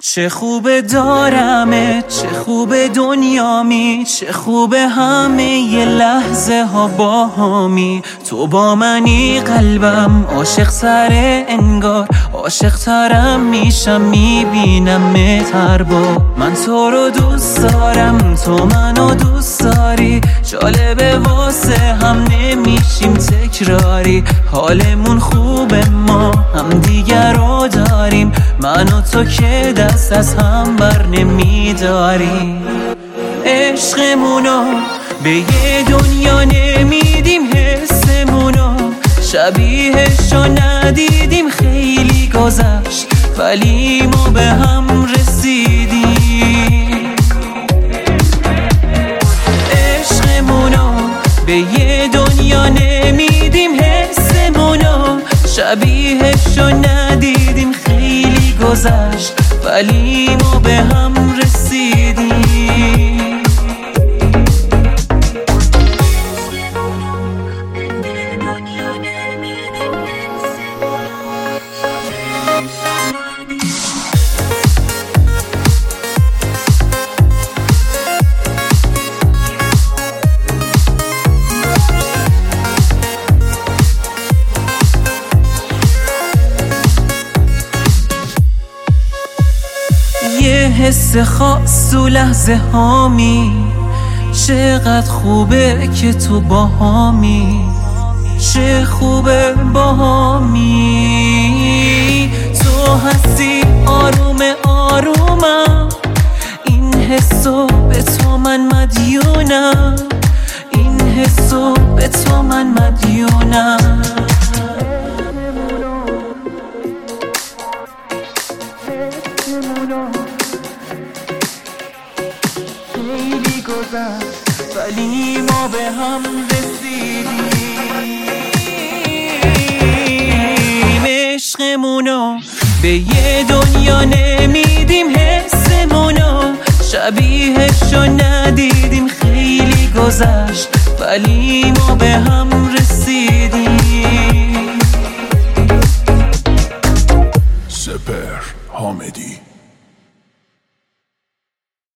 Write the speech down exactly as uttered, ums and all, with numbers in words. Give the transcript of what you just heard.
چه خوبه دارمه، چه خوبه دنیامی، چه خوبه همه یه لحظه ها با همی. تو با منی قلبم عاشق سره انگار، عاشق ترم میشم میبینم متر با من. تو رو دوست دارم، تو منو دوست داری، جالبه واسه هم نمیشیم تکراری. حالمون خوبه ما هم دیگر رو داریم، من و تو که دست از هم بر نمیداریم. عشقمونو به یه دنیا نمیدیم، حسمونو شبیهشو ندیدیم. خیلی گذشت ولی ما به هم رسیدیم. عشقمونو به یه دنیا نمیدیم، حسمونو شبیهشو ندیدیم. خیلی گذشت ولی ما به هم رسیدیم. یه حس خاص و لحظه هامی، چقدر خوبه که تو با هامی، چه خوبه با هامی. تو هستی آروم آرومم، این حسو به تو من مدیونم، این حسو به تو من مدیونم. خیلی گذشت ولی ما به هم رسیدیم. عشقمونو به یه دنیا نمیدیم، حسمونو شبیهشو ندیدیم. خیلی گذشت ولی ما به هم